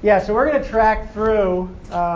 Yeah, so we're going to track through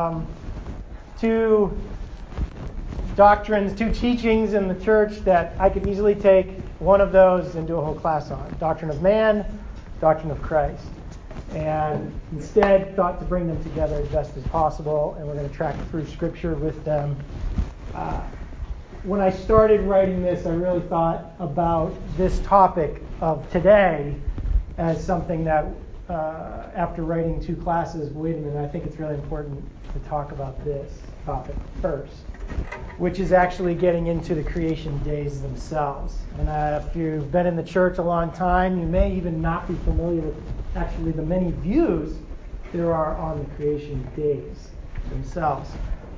two doctrines, two teachings in the church that I could easily take one of those and do a whole class on. Doctrine of man, doctrine of Christ. And instead thought to bring them together as best as possible, and we're going to track through Scripture with them. When I started writing this, I really thought about this topic of today as something that, after writing two classes, wait a minute, I think it's really important to talk about this topic first, which is actually getting into the creation days themselves. And if you've been in the church a long time, you may even not be familiar with actually the many views there are on the creation days themselves.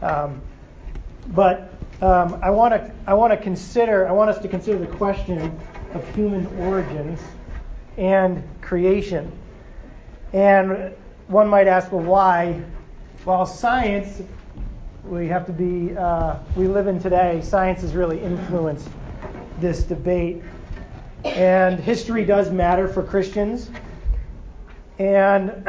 But I want us to consider the question of human origins and creation. And one might ask, well, why? Well, science, we live in today, science has really influenced this debate. And history does matter for Christians. And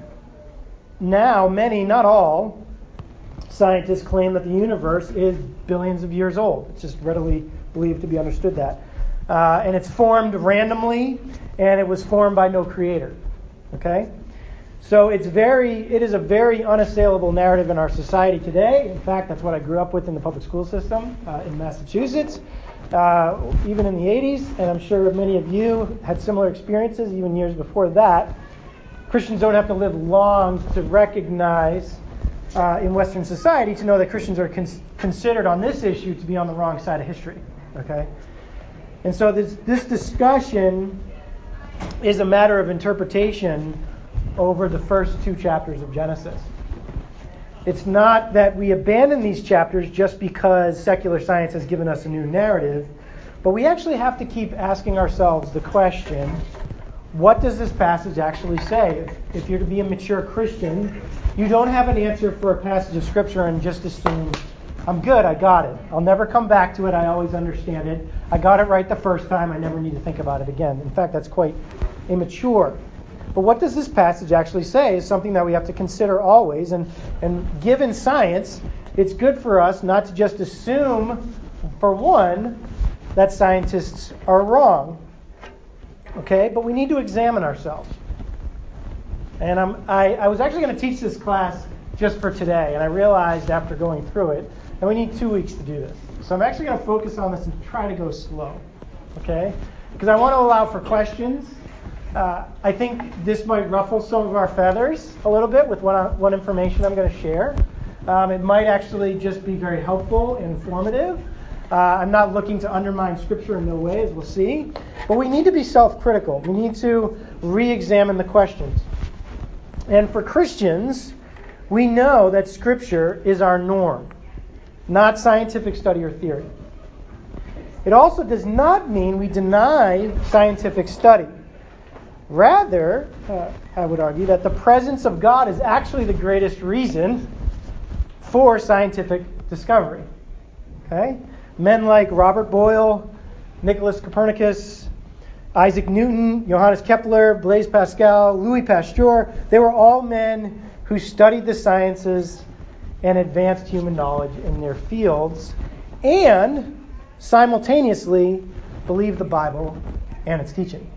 now, many, not all, scientists claim that the universe is billions of years old. It's just readily believed to be understood that. And it's formed randomly, and it was formed by no creator. Okay? So it is a very unassailable narrative in our society today. In fact, that's what I grew up with in the public school system in Massachusetts, even in the 80s. And I'm sure many of you had similar experiences even years before that. Christians don't have to live long to recognize in Western society to know that Christians are considered on this issue to be on the wrong side of history. Okay? And so this discussion is a matter of interpretation over the first two chapters of Genesis. It's not that we abandon these chapters just because secular science has given us a new narrative, but we actually have to keep asking ourselves the question, what does this passage actually say? If you're to be a mature Christian, you don't have an answer for a passage of Scripture and just assume, I'm good, I got it. I'll never come back to it, I always understand it. I got it right the first time, I never need to think about it again. In fact, that's quite immature. But what does this passage actually say is something that we have to consider always. And given science, it's good for us not to just assume, for one, that scientists are wrong. Okay? But we need to examine ourselves. And I was actually going to teach this class just for today. And I realized after going through it that we need 2 weeks to do this. So I'm actually going to focus on this and try to go slow. Okay? Because I want to allow for questions. I think this might ruffle some of our feathers a little bit with what information I'm going to share. It might actually just be very helpful and informative. I'm not looking to undermine Scripture in no way, as we'll see. But we need to be self-critical. We need to re-examine the questions. And for Christians, we know that Scripture is our norm, not scientific study or theory. It also does not mean we deny scientific study. Rather, I would argue that the presence of God is actually the greatest reason for scientific discovery. Okay? Men like Robert Boyle, Nicholas Copernicus, Isaac Newton, Johannes Kepler, Blaise Pascal, Louis Pasteur, they were all men who studied the sciences and advanced human knowledge in their fields and simultaneously believed the Bible and its teaching.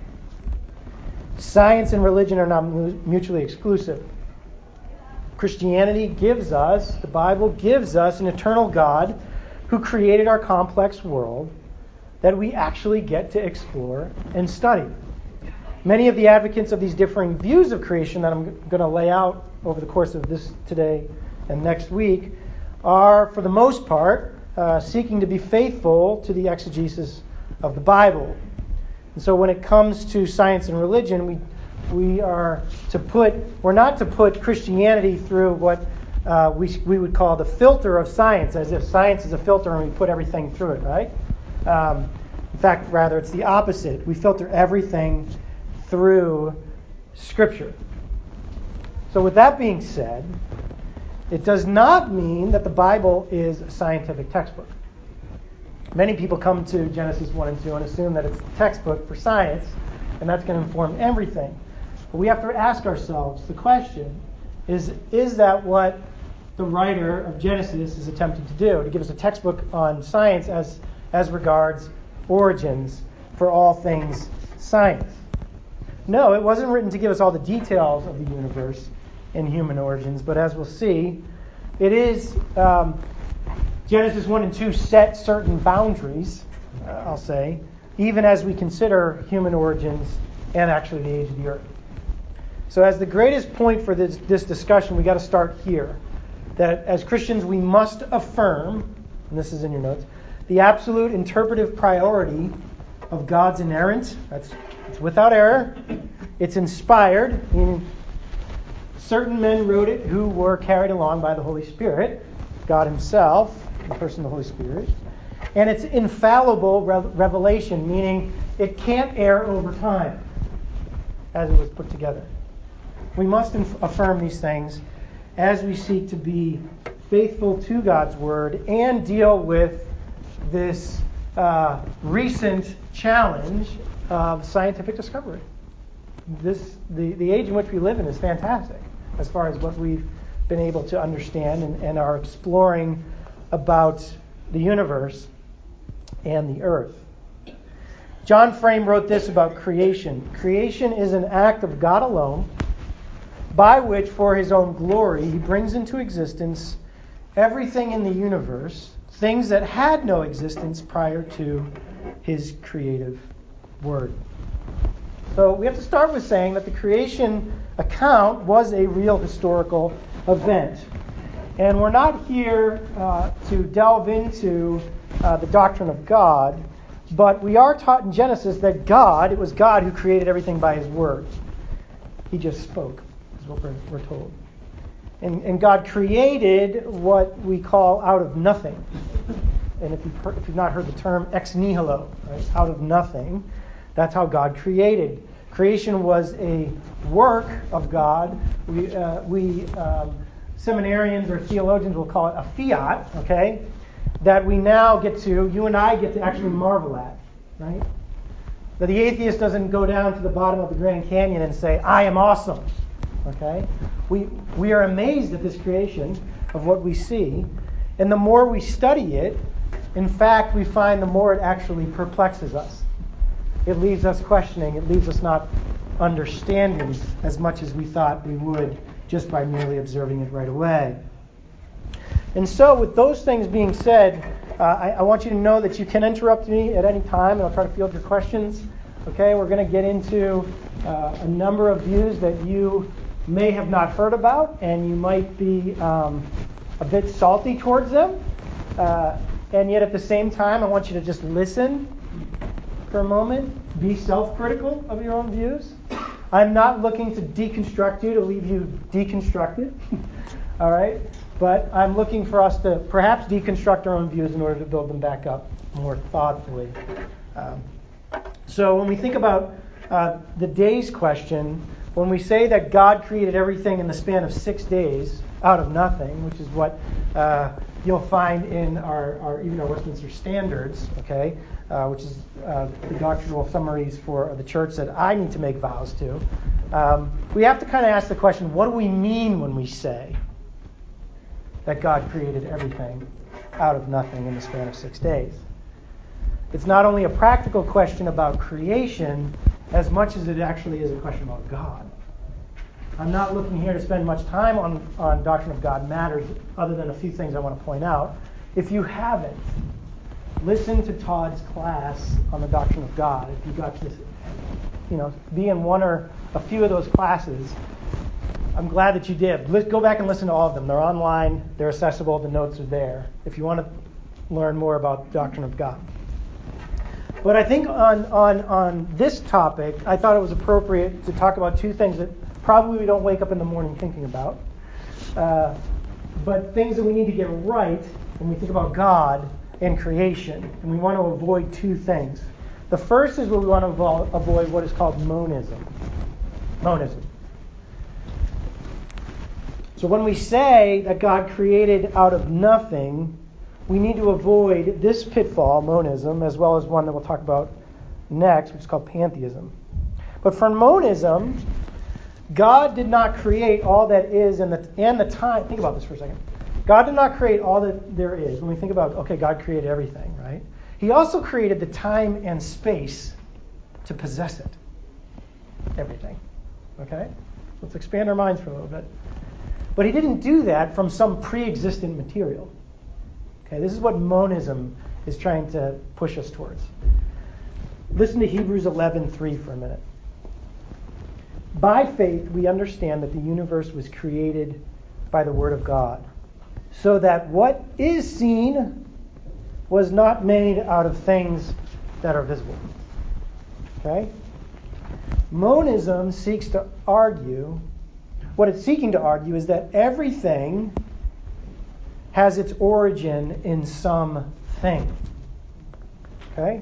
Science and religion are not mutually exclusive. Christianity gives us, the Bible gives us an eternal God who created our complex world that we actually get to explore and study. Many of the advocates of these differing views of creation that I'm going to lay out over the course of this today and next week are, for the most part, seeking to be faithful to the exegesis of the Bible. And so when it comes to science and religion, we're not to put Christianity through what we would call the filter of science, as if science is a filter and we put everything through it, right? In fact, rather, it's the opposite. We filter everything through Scripture. So with that being said, it does not mean that the Bible is a scientific textbook. Many people come to Genesis 1 and 2 and assume that it's a textbook for science, and that's going to inform everything. But we have to ask ourselves the question, is that what the writer of Genesis is attempting to do, to give us a textbook on science as regards origins for all things science? No, it wasn't written to give us all the details of the universe and human origins, but as we'll see, it is Genesis 1 and 2 set certain boundaries, I'll say, even as we consider human origins and actually the age of the earth. So as the greatest point for this discussion, we got to start here. That as Christians we must affirm, and this is in your notes, the absolute interpretive priority of God's inerrant, it's without error, it's inspired, meaning certain men wrote it who were carried along by the Holy Spirit, God himself, in the person of the Holy Spirit, and it's infallible revelation, meaning it can't err over time as it was put together. We must affirm these things as we seek to be faithful to God's Word and deal with this recent challenge of scientific discovery. The age in which we live in is fantastic as far as what we've been able to understand and are exploring about the universe and the earth. John Frame wrote this about creation. Creation is an act of God alone, by which, for his own glory, he brings into existence everything in the universe, things that had no existence prior to his creative word. So we have to start with saying that the creation account was a real historical event. And we're not here to delve into the doctrine of God, but we are taught in Genesis that it was God who created everything by his word. He just spoke, is what we're told. And God created what we call out of nothing. And if you've not heard the term ex nihilo, right, out of nothing, that's how God created. Creation was a work of God. We seminarians or theologians will call it a fiat, okay, that you and I get to actually marvel at, right? That the atheist doesn't go down to the bottom of the Grand Canyon and say, I am awesome, okay? We are amazed at this creation of what we see, and the more we study it, in fact, we find the more it actually perplexes us. It leaves us questioning. It leaves us not understanding as much as we thought we would just by merely observing it right away. And so with those things being said, I want you to know that you can interrupt me at any time, and I'll try to field your questions. Okay, we're going to get into a number of views that you may have not heard about, and you might be a bit salty towards them. And yet at the same time, I want you to just listen for a moment. Be self-critical of your own views. I'm not looking to deconstruct you, to leave you deconstructed. All right? But I'm looking for us to perhaps deconstruct our own views in order to build them back up more thoughtfully. So when we think about the days question, when we say that God created everything in the span of 6 days out of nothing, which is what you'll find in our Westminster Standards, okay, which is the doctrinal summaries for the church that I need to make vows to, we have to kind of ask the question, what do we mean when we say that God created everything out of nothing in the span of 6 days? It's not only a practical question about creation as much as it actually is a question about God. I'm not looking here to spend much time on Doctrine of God Matters, other than a few things I want to point out. If you haven't, listen to Todd's class on the Doctrine of God. If you got to, be in one or a few of those classes, I'm glad that you did. Go back and listen to all of them. They're online. They're accessible. The notes are there if you want to learn more about the Doctrine of God. But I think on this topic, I thought it was appropriate to talk about two things that probably we don't wake up in the morning thinking about, but things that we need to get right when we think about God and creation. And we want to avoid two things. The first is we want to avoid what is called monism. Monism. So when we say that God created out of nothing, we need to avoid this pitfall, monism, as well as one that we'll talk about next, which is called pantheism. But for monism, God did not create all that is and the time. Think about this for a second. God did not create all that there is. When we think about, okay, God created everything, right? He also created the time and space to possess it. Everything. Okay? Let's expand our minds for a little bit. But he didn't do that from some pre-existent material. Okay, this is what monism is trying to push us towards. Listen to Hebrews 11:3 for a minute. By faith, we understand that the universe was created by the Word of God, so that what is seen was not made out of things that are visible. Okay? Monism seeks to argue, what it's seeking to argue is that everything has its origin in something. Okay?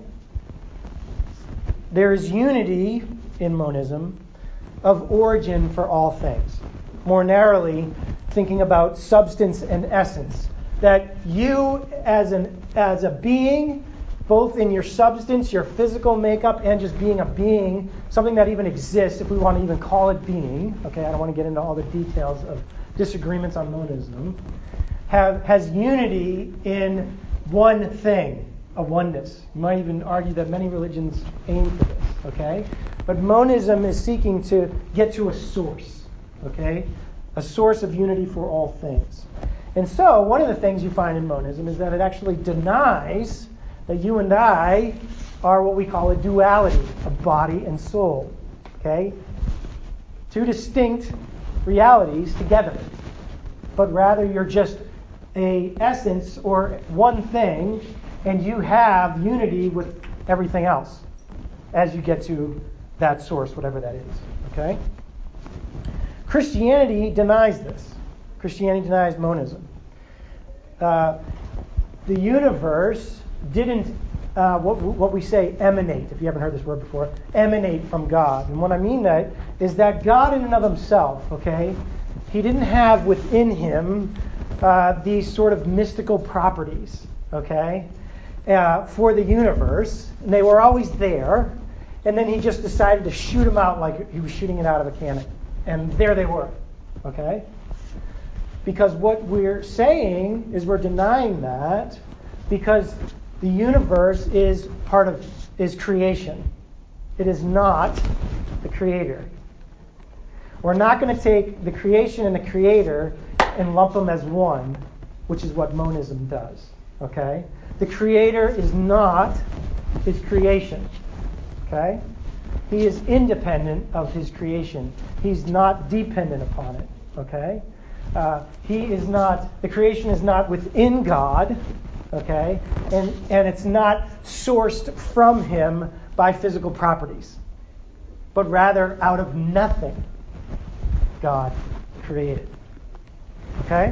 There is unity in monism of origin for all things. More narrowly, thinking about substance and essence. That you as a being, both in your substance, your physical makeup, and just being a being, something that even exists, if we want to even call it being, okay, I don't want to get into all the details of disagreements on monism, has unity in one thing, a oneness. You might even argue that many religions aim for this, okay? But monism is seeking to get to a source, okay? A source of unity for all things. And so, one of the things you find in monism is that it actually denies that you and I are what we call a duality of body and soul, okay? Two distinct realities together. But rather, you're just a essence or one thing, and you have unity with everything else as you get to that source, whatever that is. Okay? Christianity denies this. Christianity denies monism. The universe didn't, what we say, emanate, if you haven't heard this word before, emanate from God. And what I mean that is that God in and of himself, okay, he didn't have within him these sort of mystical properties, okay, for the universe. And they were always there. And then he just decided to shoot them out like he was shooting it out of a cannon. And there they were, okay? Because what we're saying is we're denying that because the universe is creation. It is not the creator. We're not going to take the creation and the creator and lump them as one, which is what monism does, okay? The creator is not his creation. Okay? He is independent of his creation. He's not dependent upon it. Okay? The creation is not within God. Okay? And it's not sourced from him by physical properties. But rather out of nothing, God created. Okay?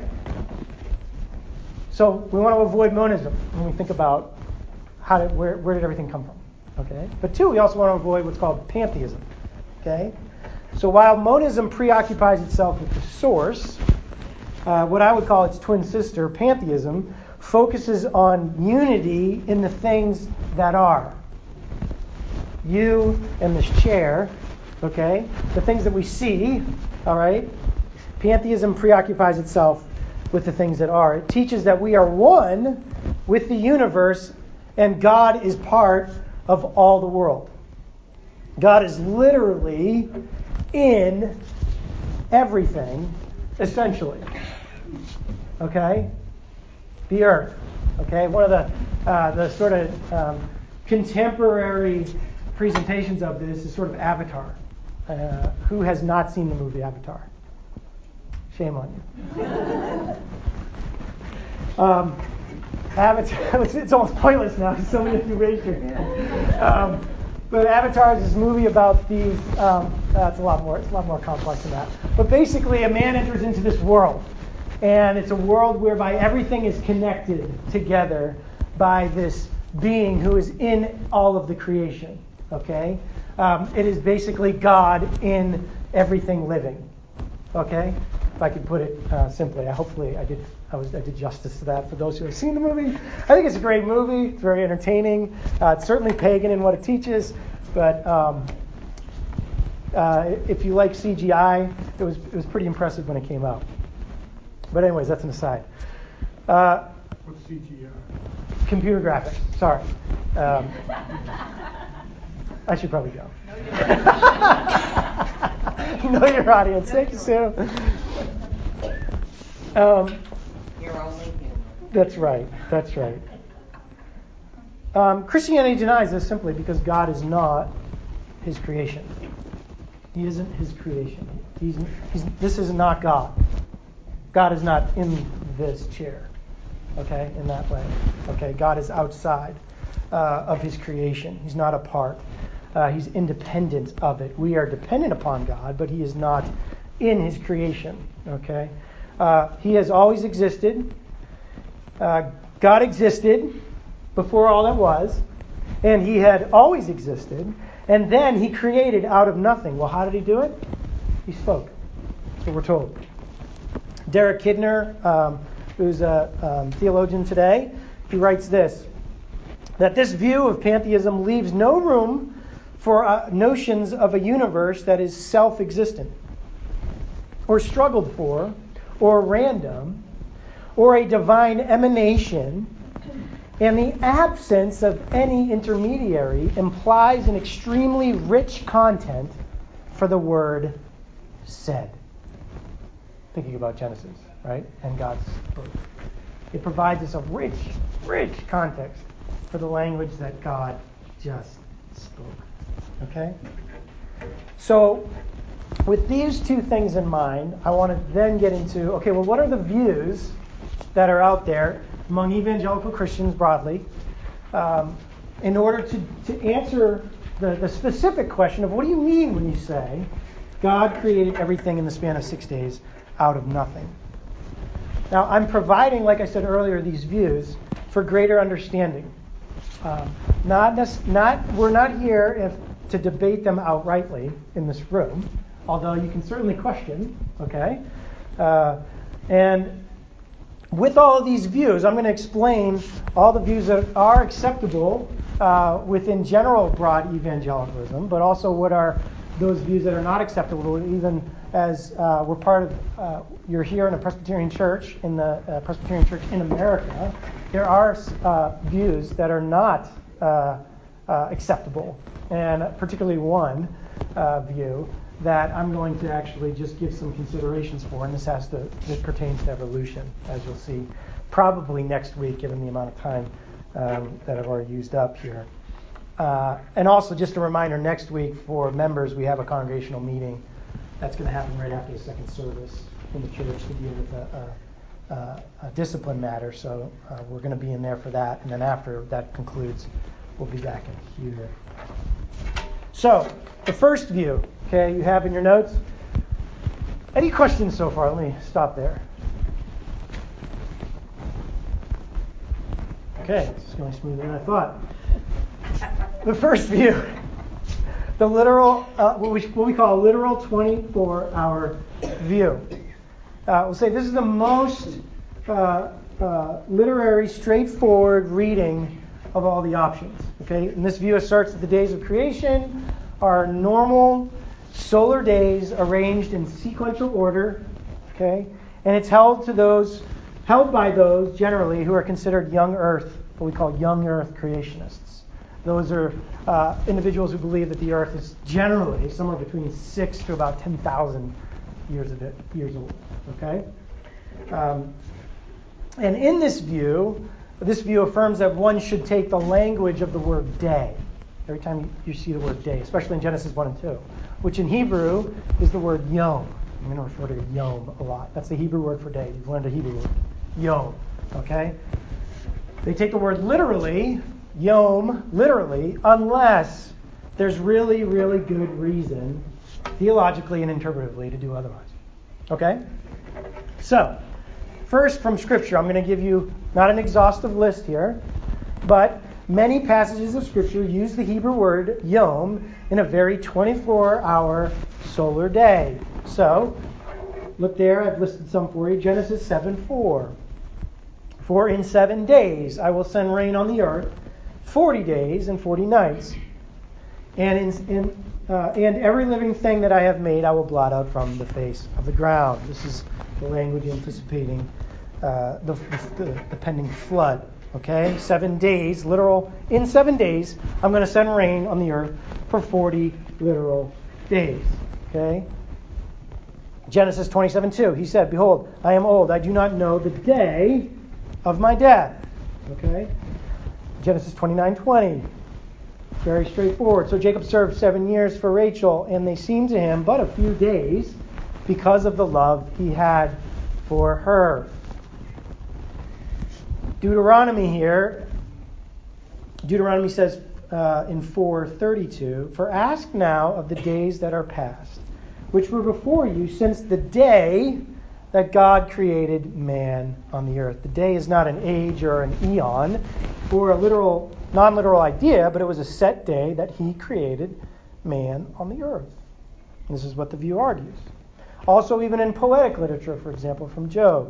So we want to avoid monism when we think about where did everything come from. Okay? But two, we also want to avoid what's called pantheism. Okay? So while monism preoccupies itself with the source, what I would call its twin sister, pantheism, focuses on unity in the things that are. You and this chair, okay? The things that we see, all right? Pantheism preoccupies itself with the things that are. It teaches that we are one with the universe and God is part of all the world. God is literally in everything, essentially. Okay? The earth. Okay? One of the sort of contemporary presentations of this is sort of Avatar. Who has not seen the movie Avatar? Shame on you. Avatar, it's almost pointless now because so many of you raised your hand. But Avatar is this movie about these. It's a lot more complex than that. But basically, a man enters into this world, and it's a world whereby everything is connected together by this being who is in all of the creation. Okay, it is basically God in everything living. Okay, if I could put it simply. Hopefully, I did justice to that for those who have seen the movie. I think it's a great movie. It's very entertaining. It's certainly pagan in what it teaches, but If you like CGI, it was pretty impressive when it came out. But anyways, that's an aside. What's CGI? Computer graphics. Sorry. I should probably go. Know your audience. Thank you, Sue. You're only human. That's right. Christianity denies this simply because God is not his creation. He isn't his creation. This is not God. God is not in this chair. Okay, in that way. Okay, God is outside of his creation. He's not a part. He's independent of it. We are dependent upon God, but he is not in his creation. Okay, he has always existed. God existed before all that was, and he had always existed, and then he created out of nothing. Well, how did he do it? He spoke. That's what we're told. Derek Kidner, who's a theologian today, he writes this, that this view of pantheism leaves no room for notions of a universe that is self-existent, or struggled for, or random, or a divine emanation, and the absence of any intermediary implies an extremely rich content for the word said. Thinking about Genesis, right? And God's spoke. It provides us a rich context for the language that God just spoke. Okay? So, with these two things in mind, I want to then get into, okay, well, what are the views that are out there among evangelical Christians broadly in order to answer the specific question of what do you mean when you say God created everything in the span of 6 days out of nothing? Now, I'm providing, like I said earlier, these views for greater understanding. We're not here to debate them outrightly in this room, although you can certainly question, okay? And with all of these views, I'm going to explain all the views that are acceptable within general broad evangelicalism, but also what are those views that are not acceptable, even as we're part of, you're here in a Presbyterian church, in the Presbyterian Church in America, there are views that are not acceptable, and particularly one view that I'm going to actually just give some considerations for, and this pertains to evolution, as you'll see probably next week, given the amount of time that I've already used up here. And also, just a reminder, next week for members, we have a congregational meeting that's going to happen right after the second service in the church to deal with a discipline matter. So we're going to be in there for that, and then after that concludes, we'll be back in here. So, the first view, okay, you have in your notes. Any questions so far? Let me stop there. Okay, it's going smoother than I thought. The first view, the literal, what we call a literal 24-hour view. We'll say this is the most literary, straightforward reading of all the options. Okay, and this view asserts that the days of creation are normal solar days arranged in sequential order. Okay, and it's held by those generally who are considered young Earth, what we call young Earth creationists. Those are individuals who believe that the Earth is generally somewhere between 6 to about 10,000 years old. Okay, and in this view affirms that one should take the language of the word day every time you see the word day, especially in Genesis 1 and 2, which in Hebrew is the word yom. I'm going to refer to yom a lot. That's the Hebrew word for day. You've learned a Hebrew word, yom. Okay, they take the word literally. Yom, literally, unless there's really, really good reason, theologically and interpretively, to do otherwise. Okay? So, first from Scripture, I'm going to give you not an exhaustive list here, but many passages of Scripture use the Hebrew word yom in a very 24-hour solar day. So, look there, I've listed some for you. Genesis 7:4. For in 7 days I will send rain on the earth, 40 days and 40 nights. And in and every living thing that I have made I will blot out from the face of the ground. This is the language anticipating the pending flood. Okay, 7 days, literal. In 7 days, I'm going to send rain on the earth for 40 literal days. Okay. Genesis 27:2. He said, "Behold, I am old. I do not know the day of my death." Okay. Genesis 29:20. Very straightforward. So Jacob served 7 years for Rachel, and they seemed to him but a few days because of the love he had for her. Deuteronomy says in 4:32, "For ask now of the days that are past, which were before you since the day that God created man on the earth." The day is not an age or an eon or a non-literal idea, but it was a set day that he created man on the earth. This is what the view argues. Also, even in poetic literature, for example, from Job,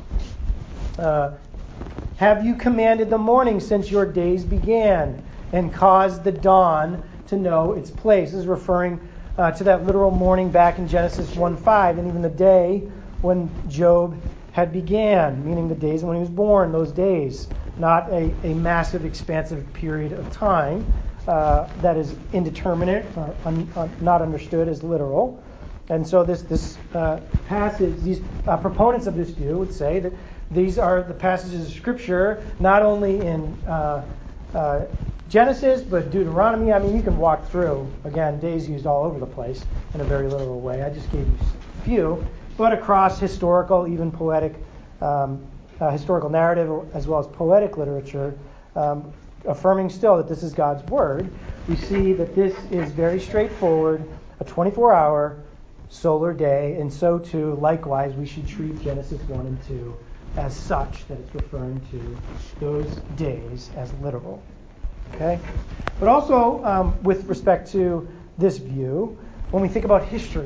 "Have you commanded the morning since your days began, and caused the dawn to know its place?" This is referring to that literal morning back in Genesis 1:5, and even the day when Job had began, meaning the days when he was born, those days, not a massive, expansive period of time that is indeterminate, not understood as literal. And so this passage, these proponents of this view would say that these are the passages of Scripture, not only in Genesis, but Deuteronomy. I mean, you can walk through, again, days used all over the place in a very literal way. I just gave you a few, but across historical, even poetic, historical narrative, as well as poetic literature, affirming still that this is God's Word. We see that this is very straightforward, a 24-hour solar day, and so too, likewise, we should treat Genesis 1 and 2 as such, that it's referring to those days as literal. Okay? But also, with respect to this view, when we think about history,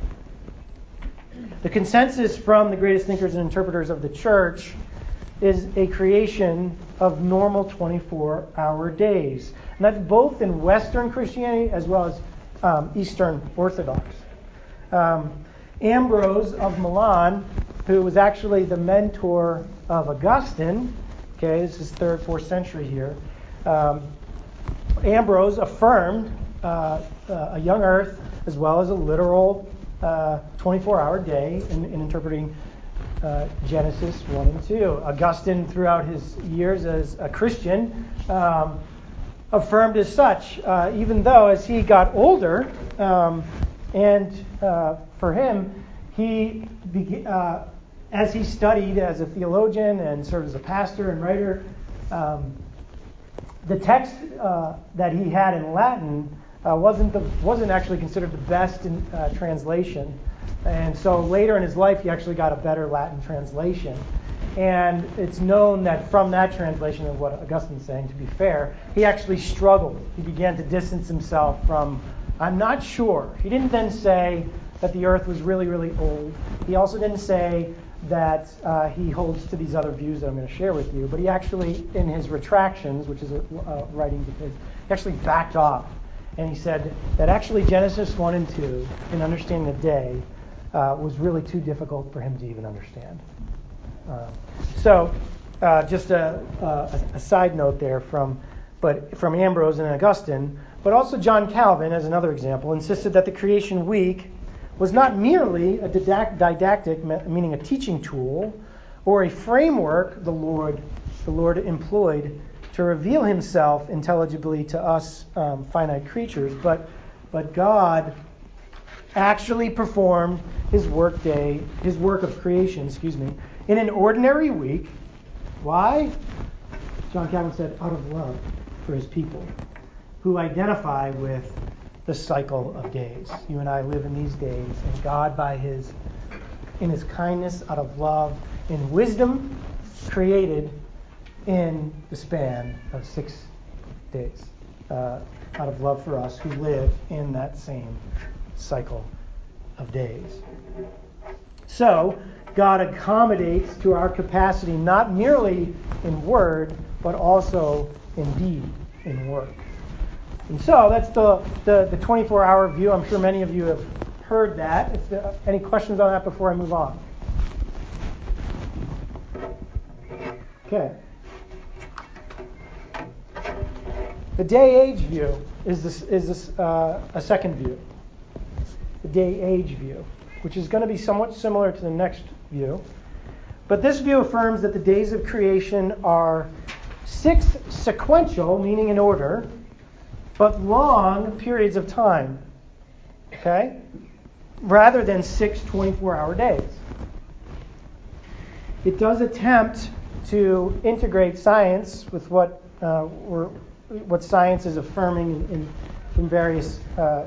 the consensus from the greatest thinkers and interpreters of the church is a creation of normal 24-hour days. And that's both in Western Christianity as well as Eastern Orthodox. Ambrose of Milan, who was actually the mentor of Augustine, okay, this is 3rd, 4th century here, Ambrose affirmed a young earth as well as a literal 24-hour day in interpreting Genesis 1 and 2. Augustine, throughout his years as a Christian, affirmed as such, even though as he got older, and for him, as he studied as a theologian and served as a pastor and writer, the text that he had in Latin wasn't actually considered the best in translation. And so later in his life, he actually got a better Latin translation. And it's known that from that translation of what Augustine's saying, to be fair, he actually struggled. He began to distance himself from, I'm not sure. He didn't then say that the earth was really, really old. He also didn't say that he holds to these other views that I'm going to share with you. But he actually, in his retractions, which is writing, he actually backed off. And he said that actually Genesis 1 and 2, in understanding the day, was really too difficult for him to even understand. Just a side note there from Ambrose and Augustine, but also John Calvin, as another example, insisted that the creation week was not merely a didactic, meaning a teaching tool, or a framework the Lord employed to reveal himself intelligibly to us finite creatures, but God actually performed his work of creation, in an ordinary week. Why? John Calvin said, out of love for his people, who identify with the cycle of days. You and I live in these days, and God, in his kindness, out of love, in wisdom, created in the span of 6 days, out of love for us who live in that same cycle of days. So, God accommodates to our capacity not merely in word, but also in deed, in work. And so that's the 24-hour view. I'm sure many of you have heard that. If there, any questions on that before I move on? Okay. The day-age view is a second view. The day-age view, which is going to be somewhat similar to the next view. But this view affirms that the days of creation are 6 sequential, meaning in order, but long periods of time. Okay? Rather than 6 24-hour days. It does attempt to integrate science with what science is affirming in various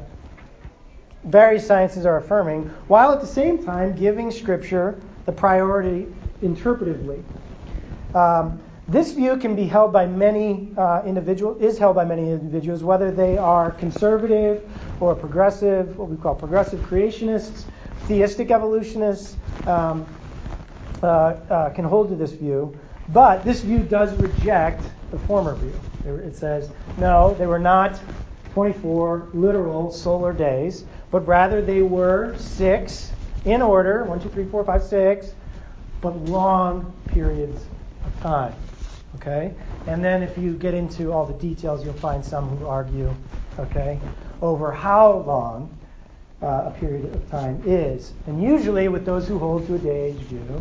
sciences are affirming, while at the same time giving Scripture the priority interpretively. This view can be held by many individuals, whether they are conservative or progressive, what we call progressive creationists, theistic evolutionists, can hold to this view. But this view does reject the former view. It says, no, they were not 24 literal solar days, but rather they were 6 in order, 1, 2, 3, 4, 5, 6, but long periods of time. Okay? And then if you get into all the details, you'll find some who argue, okay, over how long a period of time is. And usually with those who hold to a day-age view,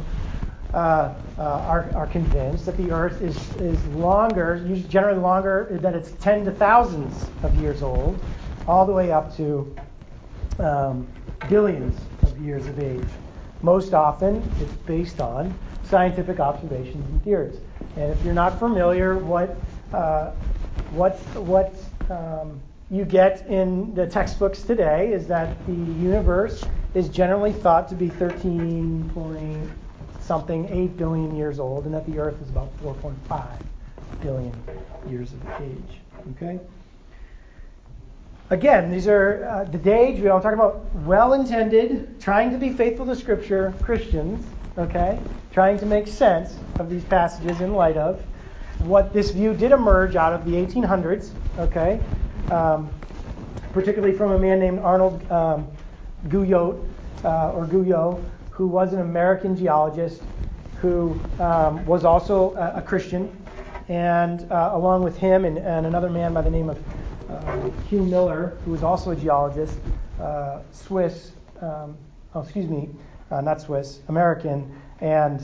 are convinced that the Earth is longer, generally longer, that it's 10 to thousands of years old, all the way up to billions of years of age. Most often, it's based on scientific observations and theories. And if you're not familiar, what you get in the textbooks today is that the universe is generally thought to be 8 billion years old, and that the Earth is about 4.5 billion years of age. Okay. Again, these are the day-age view. I'm talking about well-intended, trying to be faithful to Scripture Christians. Okay, trying to make sense of these passages in light of what this view did emerge out of the 1800s. Okay, particularly from a man named Arnold Guyot, who was an American geologist who was also a Christian, and along with him and another man by the name of Hugh Miller, who was also a geologist, not Swiss, American, and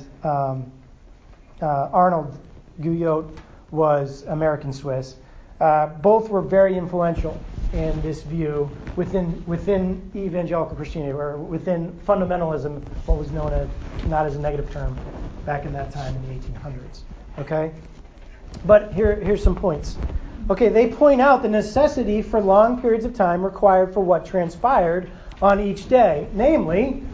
Arnold Guyot was American-Swiss. Both were very influential in this view within evangelical Christianity, or within fundamentalism, what was known as, not as a negative term, back in that time in the 1800s. Okay? But here's some points. Okay, they point out the necessity for long periods of time required for what transpired on each day, namely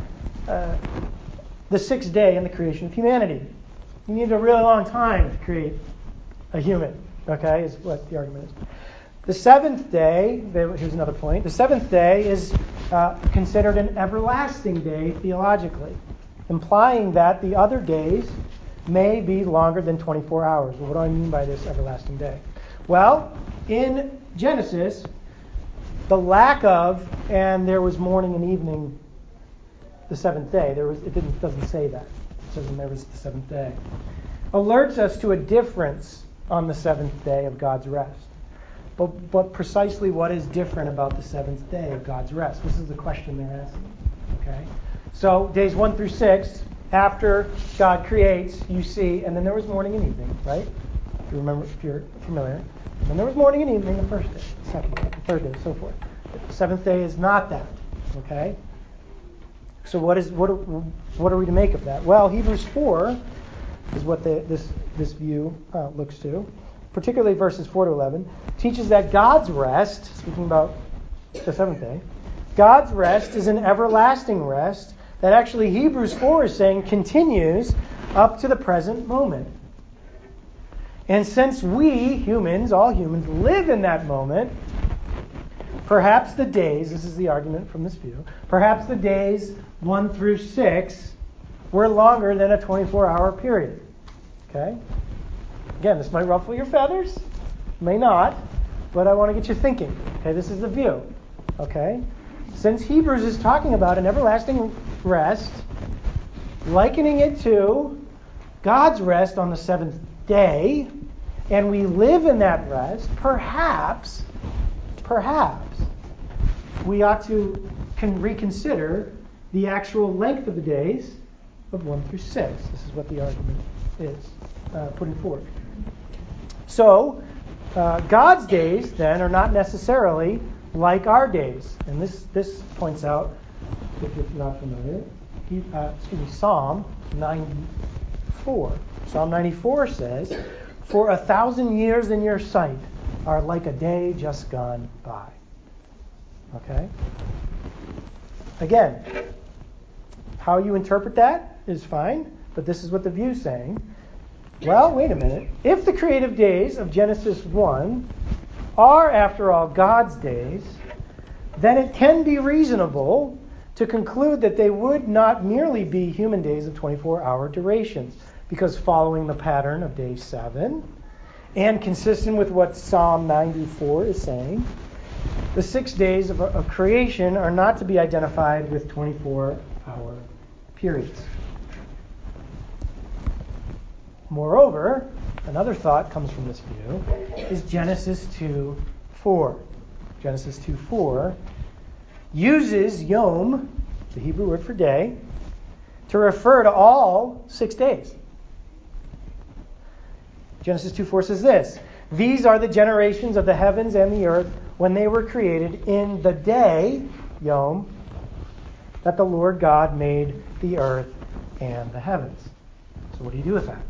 the sixth day in the creation of humanity. You need a really long time to create a human, okay, is what the argument is. The seventh day, here's another point, the seventh day is considered an everlasting day theologically, implying that the other days may be longer than 24 hours. Well, what do I mean by this everlasting day? Well, in Genesis, the lack of, and there was morning and evening the seventh day, doesn't say that. It says there was the seventh day. Alerts us to a difference on the seventh day of God's rest. But precisely what is different about the seventh day of God's rest? This is the question they're asking. Okay? So days 1 through 6, after God creates, you see, and then there was morning and evening, right? If you remember, if you're familiar. And then there was morning and evening the first day, the second day, the third day, so forth. The seventh day is not that. Okay? So what are we to make of that? Well, Hebrews 4 is what this view looks to. Particularly verses 4 to 11, teaches that God's rest, speaking about the seventh day, God's rest is an everlasting rest that actually Hebrews 4 is saying continues up to the present moment. And since we, humans, all humans, live in that moment, perhaps the days, this is the argument from this view, perhaps the days 1 through 6 were longer than a 24-hour period. Okay? Again, this might ruffle your feathers, may not, but I want to get you thinking. Okay, this is the view. Okay? Since Hebrews is talking about an everlasting rest, likening it to God's rest on the seventh day, and we live in that rest, perhaps, we ought to reconsider the actual length of the days of 1 through 6. This is what the argument is putting forward. So, God's days, then, are not necessarily like our days. And this points out, if you're not familiar, Psalm 94. Psalm 94 says, "For 1,000 years in your sight are like a day just gone by." Okay? Again, how you interpret that is fine, but this is what the view's saying. Well, wait a minute. If the creative days of Genesis 1 are, after all, God's days, then it can be reasonable to conclude that they would not merely be human days of 24-hour durations, because following the pattern of day 7, and consistent with what Psalm 94 is saying, the 6 days of creation are not to be identified with 24-hour periods. Moreover, another thought comes from this view, is Genesis 2:4. Genesis 2:4 uses yom, the Hebrew word for day, to refer to all 6 days. Genesis 2:4 says this: "These are the generations of the heavens and the earth when they were created in the day, yom, that the Lord God made the earth and the heavens." So what do you do with that?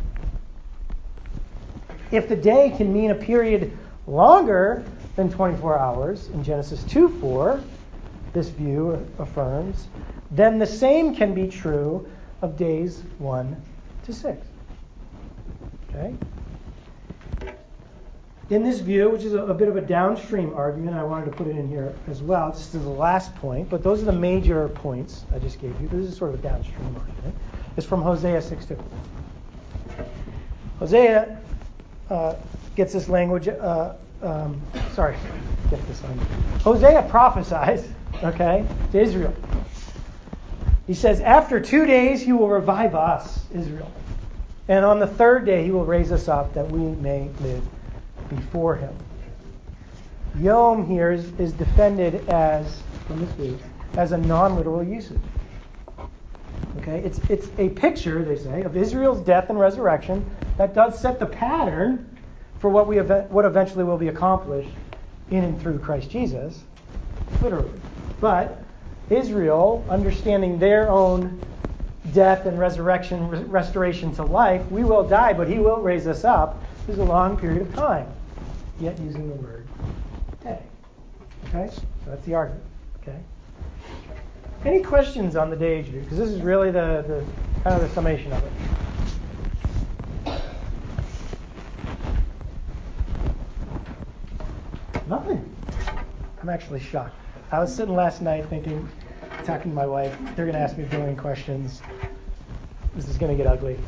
If the day can mean a period longer than 24 hours in Genesis 2:4, this view affirms, then the same can be true of days 1 to 6. Okay? In this view, which is a bit of a downstream argument, I wanted to put it in here as well, just as the last point, but those are the major points I just gave you. This is sort of a downstream argument. It's from Hosea 6:2. Hosea gets this language. Hosea prophesies, okay, to Israel. He says, "After 2 days he will revive us, Israel, and on the 3rd day he will raise us up that we may live before him." Yom here is defended as, from this view, as a non-literal usage. Okay, it's a picture, they say, of Israel's death and resurrection that does set the pattern for what eventually will be accomplished in and through Christ Jesus, literally. But Israel, understanding their own death and restoration to life, we will die, but he will raise us up, is a long period of time, yet using the word day. Okay? So that's the argument. Okay? Any questions on the day age view? Because this is really the kind of the summation of it. Nothing. I'm actually shocked. I was sitting last night thinking, talking to my wife, they're going to ask me a billion questions. This is going to get ugly.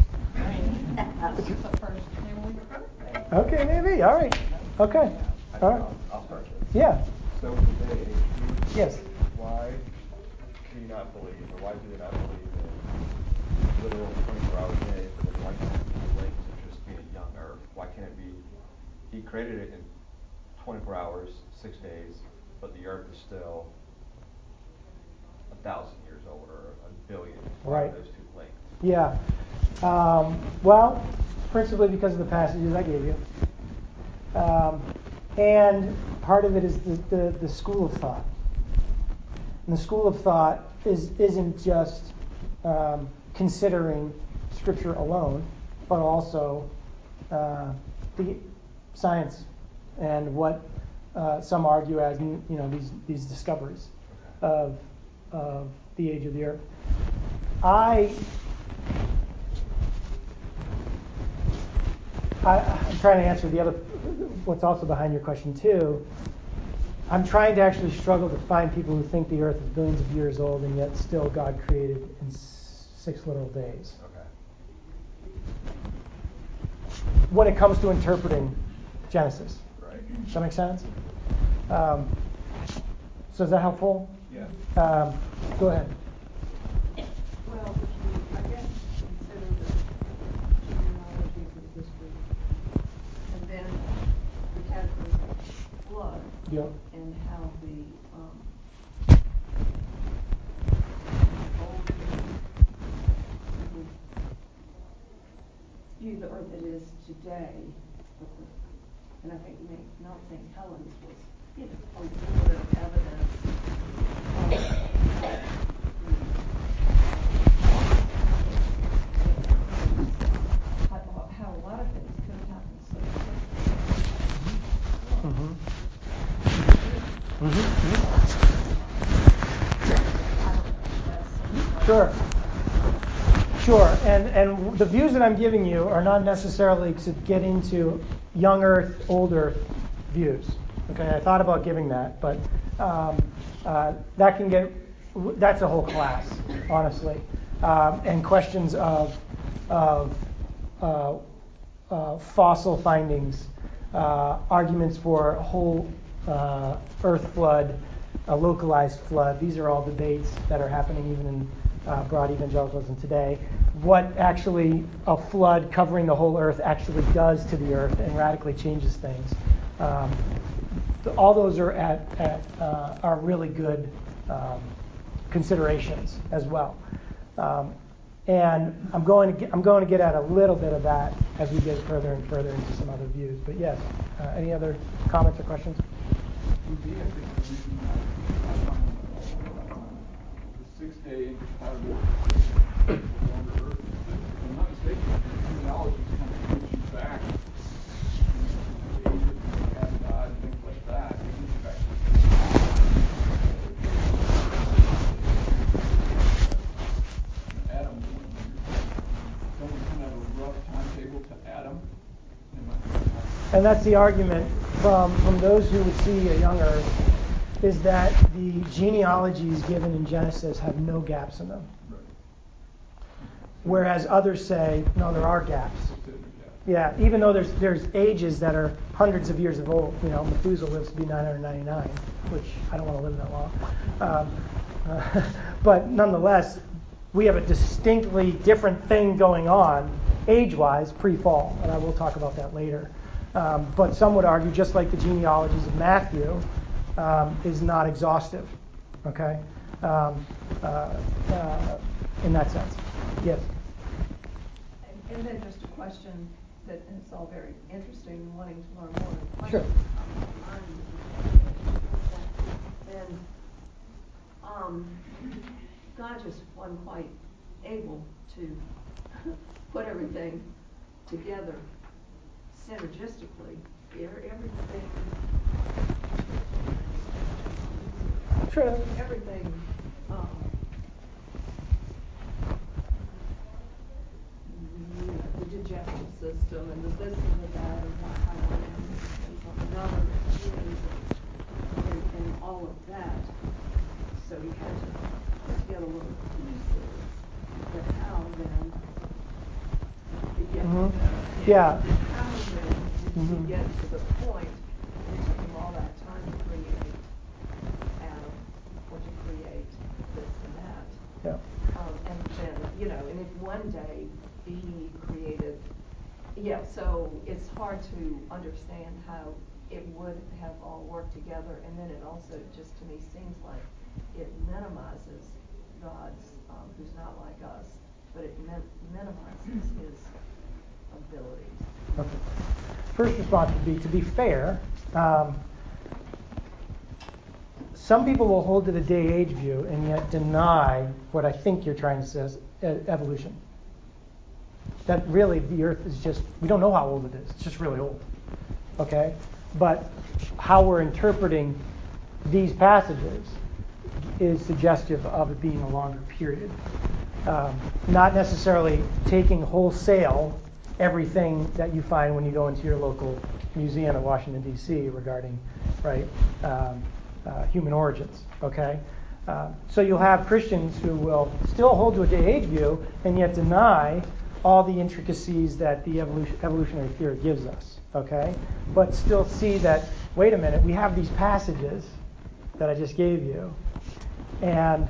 Okay, maybe. All right. Okay. All right. I'll start this. Yeah. So with the day age view, Yes. why do you not believe, or why do they not believe in literal 24-hour day? But why can't it be linked to just being young Earth? Why can't it be, he created it in 24 hours, 6 days, but the Earth is still 1,000 years old or 1 billion? Why are those two linked? Yeah. Well, principally because of the passages I gave you. And part of it is the school of thought. And the school of thought isn't just considering Scripture alone, but also the science and what some argue as these discoveries of the age of the earth. I'm trying to answer the other, what's also behind your question too. I'm trying to actually struggle to find people who think the earth is billions of years old and yet still God created in 6 literal days. Okay. When it comes to interpreting Genesis. Right. Does that make sense? So is that helpful? Yeah. Go ahead. Well, if you, I guess, consider the genealogies of history, and then we had the flood, Yeah. and how the old view the earth it is today, and I think Mount St. Helens was, a little bit of evidence how a lot of things could have happened so quickly. Sure. Sure. And the views that I'm giving you are not necessarily to get into young Earth, old Earth views. Okay, I thought about giving that, but that can get, that's a whole class, honestly. And questions of fossil findings, arguments for a whole Earth flood, a localized flood. These are all debates that are happening even in broad evangelicalism today. What actually a flood covering the whole Earth actually does to the Earth and radically changes things. All those are are really good considerations as well. And I'm going to get at a little bit of that as we get further and further into some other views. But yes, any other comments or questions? Would be, I think, the reason I find the 6-day incompatible longer Earth. If I'm not mistaken, the genealogies kind of gives you back the ages when Adam died and things like that. It gives you back Adam. Don't we kind of have a rough timetable to Adam? And that's the argument from those who would see a young Earth, is that the genealogies given in Genesis have no gaps in them. Right. Whereas others say, no, there are gaps. Yeah, even though there's ages that are hundreds of years old. Methuselah lives to be 999, which I don't want to live that long. But nonetheless, we have a distinctly different thing going on age-wise pre-fall, and I will talk about that later. But some would argue, just like the genealogies of Matthew, is not exhaustive, okay, in that sense. Yes? And then just a question that is all very interesting and wanting to learn more. Sure. Then God just wasn't quite able to put everything together synergistically. Everything. Sure. Everything. The digestive system and the this and the that and what kind of things on another and all of that. So you had to put together little pieces. But how then? Yeah. How then did you get to the point where it took him all that time to create Adam or to create this and that? Yeah. And then, and if one day he created, so it's hard to understand how it would have all worked together. And then it also just to me seems like it minimizes God's, who's not like us, but it minimizes his abilities. Okay. First response would be, to be fair, some people will hold to the day-age view and yet deny what I think you're trying to say is evolution. That really the Earth is just, we don't know how old it is. It's just really old. Okay? But how we're interpreting these passages is suggestive of it being a longer period. Not necessarily taking wholesale everything that you find when you go into your local museum in Washington, D.C. regarding, right, human origins, okay? So you'll have Christians who will still hold to a day-age view and yet deny all the intricacies that the evolutionary theory gives us, okay? But still see that, wait a minute, we have these passages that I just gave you, and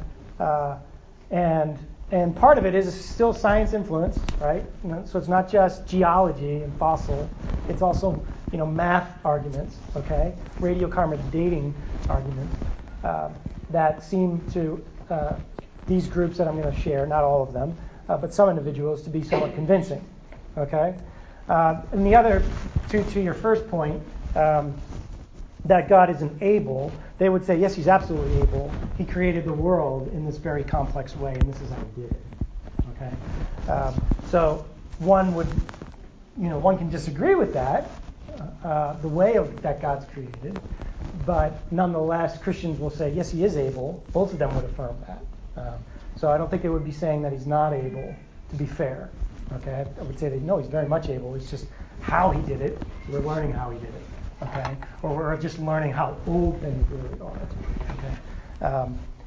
part of it is still science influence, right? So it's not just geology and fossil, it's also math arguments, okay? Radiocarbon dating arguments that seem to these groups that I'm going to share, not all of them, but some individuals, to be somewhat convincing, okay? And the other, to your first point, that God isn't able, they would say, yes, he's absolutely able. He created the world in this very complex way, and this is how he did it, okay? So one can disagree with that, the way that God's created, but nonetheless, Christians will say, yes, he is able. Both of them would affirm that. So I don't think they would be saying that he's not able, to be fair. Okay, I would say that no, he's very much able. It's just how he did it. We're learning how he did it. Okay, or we're just learning how old things really are.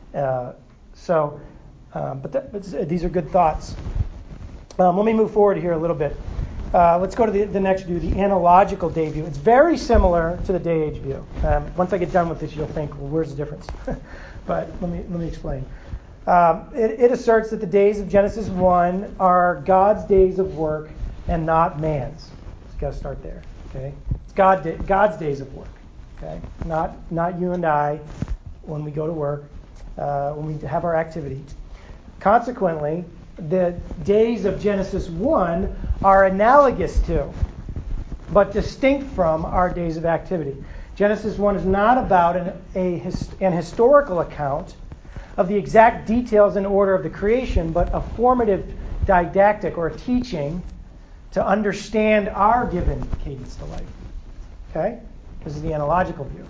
Okay, but these are good thoughts. Let me move forward here a little bit. Let's go to the next view, the analogical day view. It's very similar to the day age view. Once I get done with this, you'll think, well, where's the difference? But let me explain. It asserts that the days of Genesis 1 are God's days of work and not man's. It's got to start there. Okay, it's God's days of work. Okay, not you and I when we go to work, when we have our activity. Consequently, the days of Genesis 1 are analogous to, but distinct from, our days of activity. Genesis 1 is not about an historical account of the exact details and order of the creation, but a formative didactic or a teaching to understand our given cadence to life. Okay? This is the analogical view.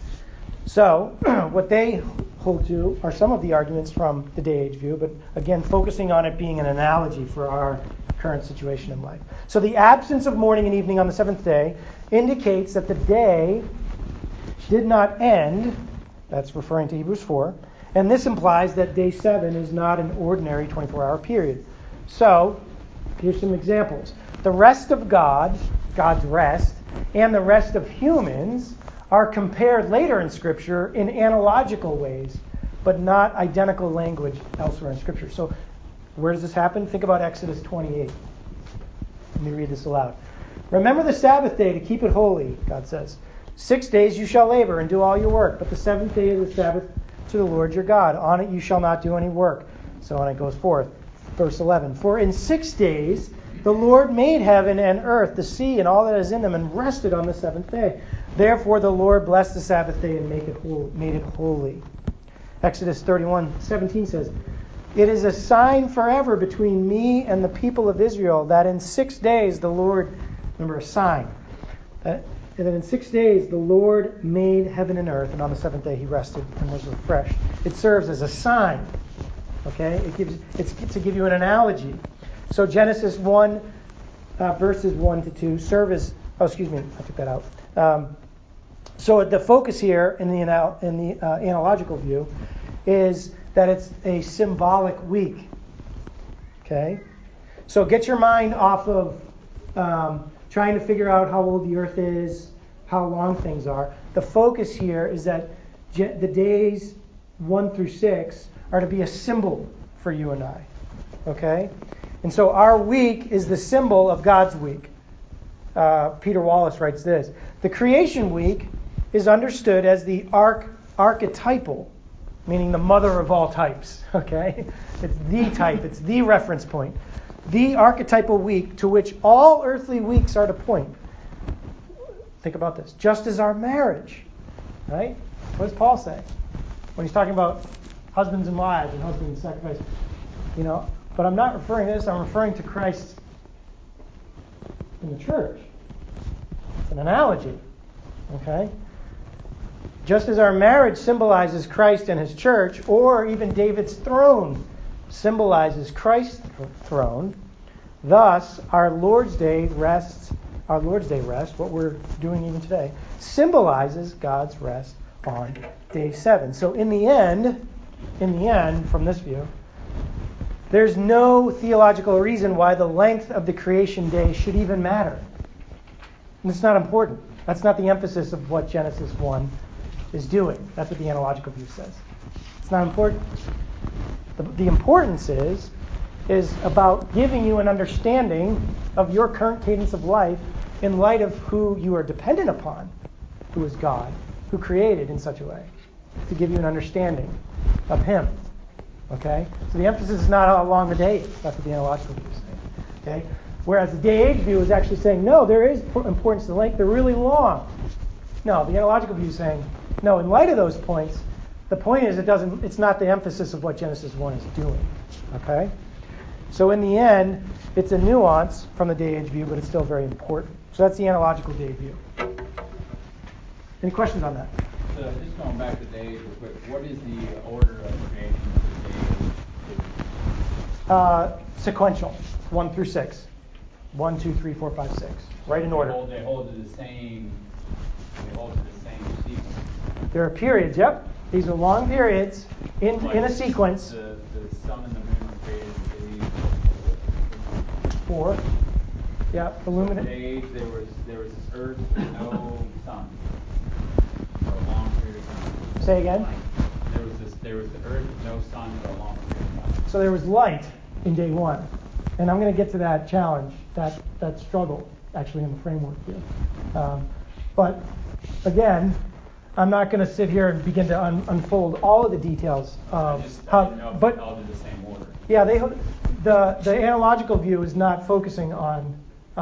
So, what they hold to are some of the arguments from the day age view, but again, focusing on it being an analogy for our current situation in life. So the absence of morning and evening on the seventh day indicates that the day did not end. That's referring to Hebrews 4. And this implies that day 7 is not an ordinary 24-hour period. So, here's some examples. The rest of God's rest, and the rest of humans are compared later in Scripture in analogical ways, but not identical language elsewhere in Scripture. So, where does this happen? Think about Exodus 28. Let me read this aloud. Remember the Sabbath day to keep it holy, God says. 6 days you shall labor and do all your work, but the seventh day is the Sabbath to the Lord your God. On it you shall not do any work. So on it goes forth. Verse 11. For in 6 days the Lord made heaven and earth, the sea and all that is in them, and rested on the seventh day. Therefore the Lord blessed the Sabbath day and made it holy. Exodus 31:17 says, it is a sign forever between me and the people of Israel that in 6 days the Lord, remember a sign, that in 6 days the Lord made heaven and earth, and on the seventh day he rested and was refreshed. It serves as a sign. Okay, it's to give you an analogy. So Genesis 1 verses 1 to 2 serve as. Oh, excuse me, I took that out. So the focus here in the analogical view is that it's a symbolic week. Okay, so get your mind off of trying to figure out how old the earth is, how long things are. The focus here is that the days 1 through 6 are to be a symbol for you and I. Okay? And so our week is the symbol of God's week. Peter Wallace writes this. The creation week is understood as the archetypal, meaning the mother of all types. Okay? It's the type. It's the reference point. The archetypal week to which all earthly weeks are to point. Think about this. Just as our marriage, right? What does Paul say when he's talking about husbands and wives and husbands and sacrifice? But I'm not referring to this. I'm referring to Christ in the church. It's an analogy. Okay? Just as our marriage symbolizes Christ and his church, or even David's throne symbolizes Christ's throne, thus our Lord's Day rest, what we're doing even today, symbolizes God's rest on day 7. So in the end, from this view, There's no theological reason why the length of the creation day should even matter. And it's not important. That's not the emphasis of what Genesis 1 is doing. That's what the analogical view says. It's not important. The importance is about giving you an understanding of your current cadence of life in light of who you are dependent upon, who is God, who created in such a way, to give you an understanding of Him. Okay? So the emphasis is not how long the day is. That's what the analogical view is saying. Okay? Whereas the day-age view is actually saying, no, there is importance to the length. They're really long. No, the analogical view is saying, no, in light of those points, the point is it's not the emphasis of what Genesis 1 is doing. Okay? So in the end, it's a nuance from the day-age view, but it's still very important. So that's the analogical day view. Any questions on that? So just going back to day age real quick, what is the order of creation for day age? Sequential, 1 through 6. 1, 2, 3, 4, 5, 6. Right in order. They hold to the same sequence. There are periods, yep. These are long periods in a sequence. The sun and the moon were created in day 4. Yeah, illuminate. Day age, there was this earth with no sun for a long period of time. Say again? There was the earth with no sun for a long period of time. So there was light in day 1. And I'm going to get to that challenge, that struggle, actually, in the framework here. But again, I'm not going to sit here and begin to unfold all of the details of I didn't know if they held in the same order. Yeah, the analogical view is not focusing on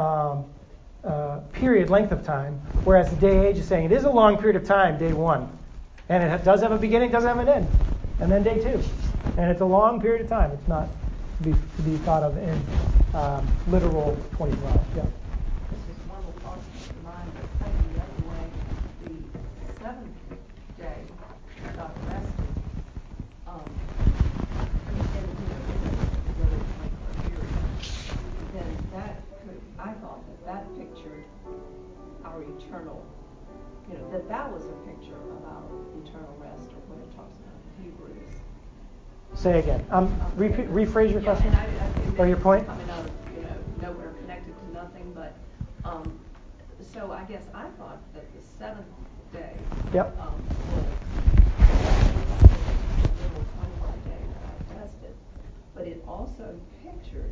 period length of time, whereas the day age is saying it is a long period of time, day 1. And it does have a beginning, does have an end. And then day 2. And it's a long period of time. It's not to be thought of in literal 24 hours. Yeah. This is one of the parts of the mind that's heading the other way. The seventh day, God rested, in a really lengthy period. Then I thought that pictured our eternal, that was a picture of our eternal rest, or what it talks about in Hebrews. Say again. Rephrase your question. And or your point. Coming out of nowhere, connected to nothing, but so I guess I thought that the seventh day. Yep. Was the little 21-day that I tested, but it also pictured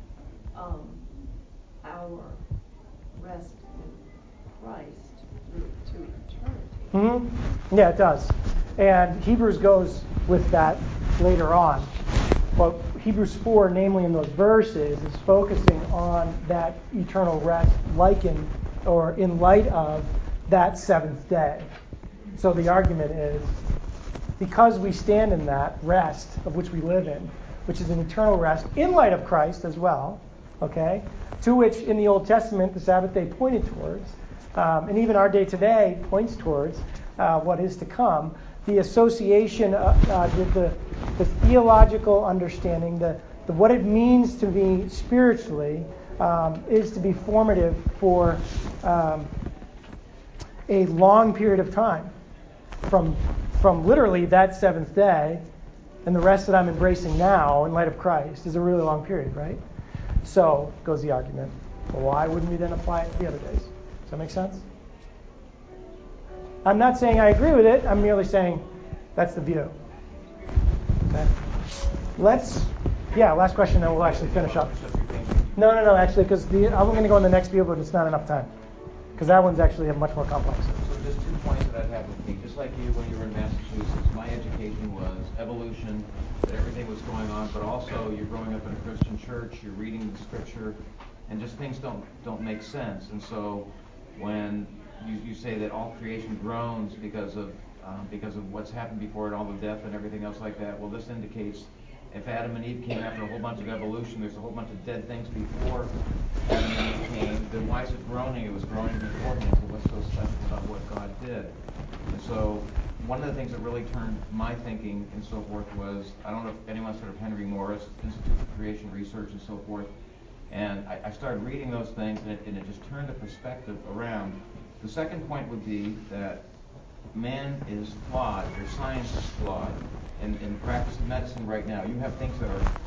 our rest in Christ to eternity. Mm-hmm. Yeah, it does. And Hebrews goes with that later on. But Hebrews 4, namely in those verses, is focusing on that eternal rest likened or in light of that seventh day. So the argument is, because we stand in that rest of which we live in, which is an eternal rest in light of Christ as well, okay, to which in the Old Testament the Sabbath day pointed towards, and even our day today points towards what is to come. The association, the theological understanding, the what it means to be spiritually is to be formative for a long period of time, from literally that seventh day, and the rest that I'm embracing now in light of Christ is a really long period, right? So goes the argument. Well, why wouldn't we then apply it to the other days? Does that make sense? I'm not saying I agree with it. I'm merely saying that's the view. Okay. Last question, then we'll actually finish up. No, actually, because I'm going to go on the next view, but it's not enough time. Because that one's actually much more complex. So just 2 points that I'd have with me. Just like you, when you were in Massachusetts, my education was evolution, that everything was going on, but also you're growing up in a Christian church, you're reading the scripture, and just things don't make sense. And so when you say that all creation groans because of what's happened before it, all the death and everything else like that, well, this indicates if Adam and Eve came after a whole bunch of evolution, there's a whole bunch of dead things before Adam and Eve came, then why is it groaning? It was groaning beforehand, so what's so special about what God did? And so one of the things that really turned my thinking and so forth was, I don't know if anyone's heard of Henry Morris, Institute for Creation Research and so forth, and I started reading those things, and it just turned the perspective around. The second point would be that man is flawed, or science is flawed. In practice of medicine right now, you have things that are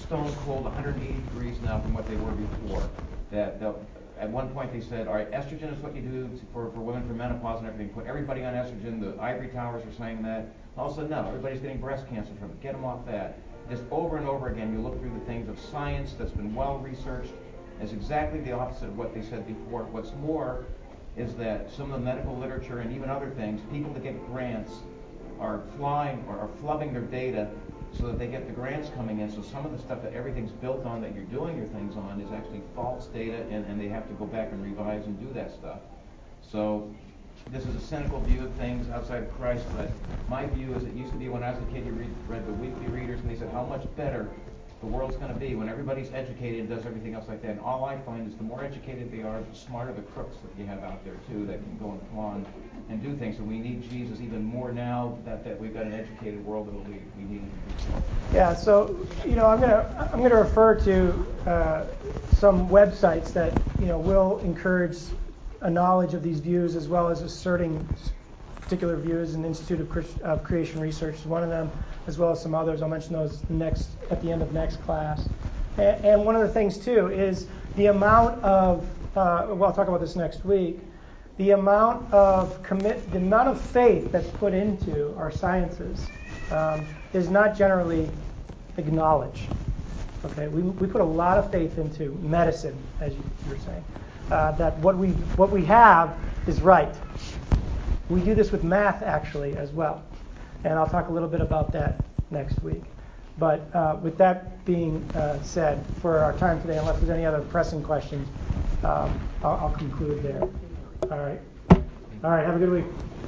stone cold 180 degrees now from what they were before. At one point they said, all right, estrogen is what you do for women for menopause and everything. Put everybody on estrogen. The ivory towers are saying that. All of a sudden, no, everybody's getting breast cancer from it. Get them off that. Just over and over again, you look through the things of science that's been well researched as exactly the opposite of what they said before. What's more is that some of the medical literature and even other things, people that get grants are flying or are flubbing their data so that they get the grants coming in. So some of the stuff that everything's built on that you're doing your things on is actually false data, and they have to go back and revise and do that stuff. So this is a cynical view of things outside of Christ, but my view is it used to be when I was a kid, you read the weekly readers, and they said how much better the world's going to be when everybody's educated and does everything else like that. And all I find is the more educated they are, the smarter the crooks that you have out there too that can go and pawn and do things. And we need Jesus even more now that we've got an educated world than we need him to do. Yeah, so I'm gonna refer to some websites that will encourage a knowledge of these views as well as asserting particular views. And Institute of Creation Research is one of them, as well as some others. I'll mention those at the end of next class. And one of the things too is the amount of I'll talk about this next week. The amount of faith that's put into our sciences is not generally acknowledged. Okay, we put a lot of faith into medicine, as you were saying, that what we have is right. We do this with math actually as well, and I'll talk a little bit about that next week. But with that being said, for our time today, unless there's any other pressing questions, I'll conclude there. All right. Have a good week.